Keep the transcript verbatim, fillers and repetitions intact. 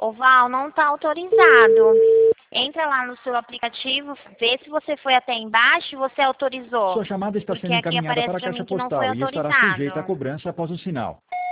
Ô Val, não está autorizado. Entra lá no seu aplicativo, vê se você foi até embaixo e você autorizou. Sua chamada está Porque sendo aqui encaminhada aparece para a para caixa mim que não foi postal e estará sujeita à autorizado. cobrança após o sinal.